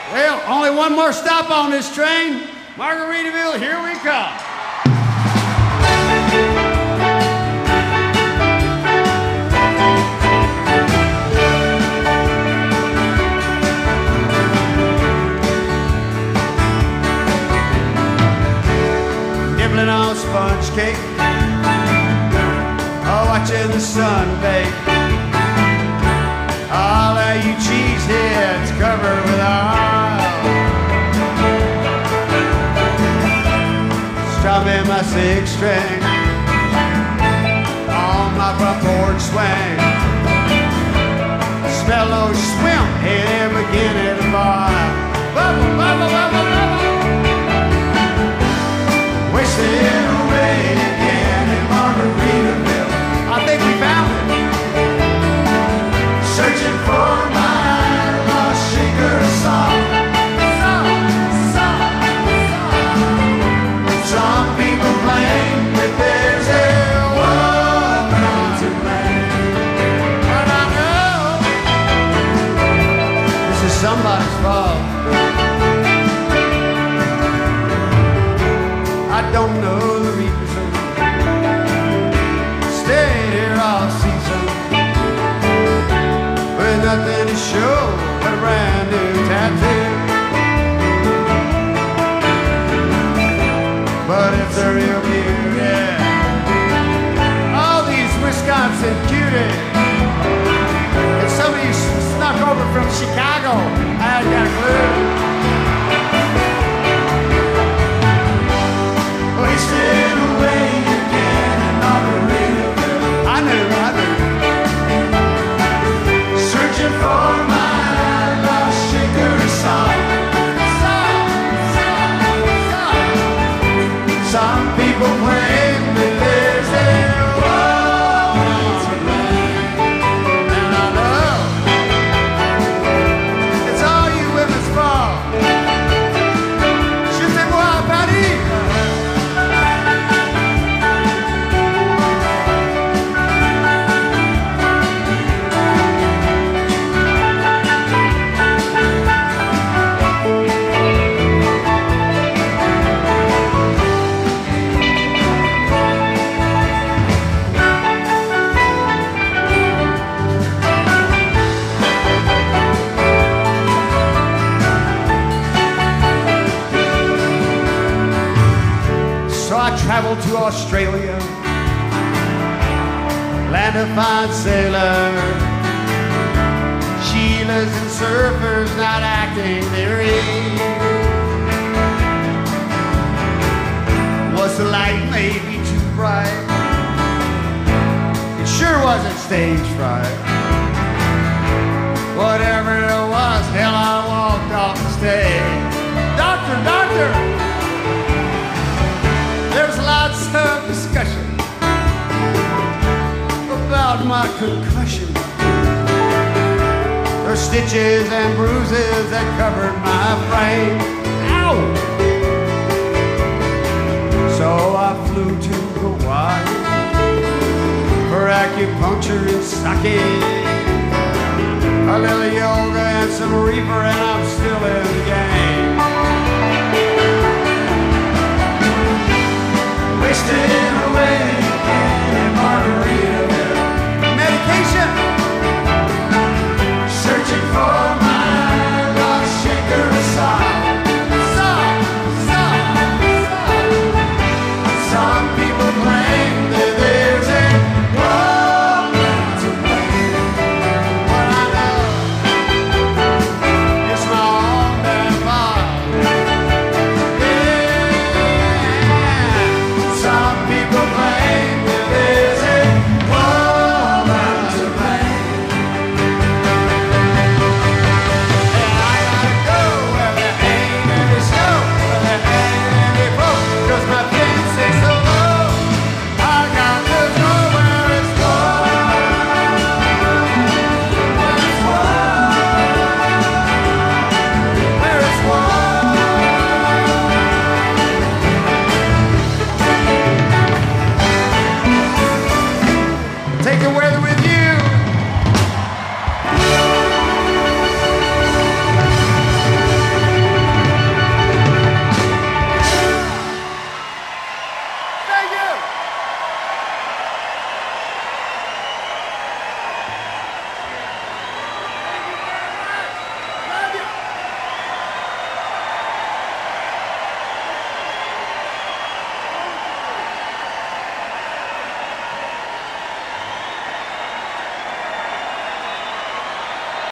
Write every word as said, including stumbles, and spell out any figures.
Well, only one more stop on this train. Margaritaville, here we come. Nibbling on sponge cake, oh, watching the sun bake. All of you cheeseheads covered with oil, strumming my six string on my front porch swing. Smell those swim head beginning to boil. Bubble, bubble, bubble, bubble. Wasting away again in Margaritaville. I think we found it. Searching for my lost shaker song. Song, song, song. Some people claim that there's a woman to blame, but I know this is somebody's fault. I don't know the reason. Stayed here all season with nothing to show but a brand new tattoo. But it's a real beauty. All these Wisconsin cuties. If somebody snuck over from Chicago, I ain't got a clue. Wasted away again in Margaritaville. I knew, I knew. Searching for my lost shaker song. Song, song, song. Some people claim that there's a woman to blame, and I know it's all you women's fault. Je sais moi, Paris. Traveled to Australia, land of fine sailors, Sheilas and surfers not acting their age. Was the light maybe too bright? It sure wasn't stage fright. Whatever it was, hell, I walked off the stage. Doctor, doctor! There's lots of discussion about my concussion. There's stitches and bruises that covered my frame. Ow! So I flew to Hawaii for acupuncture and sake, a little yoga and some reefer, and I'm still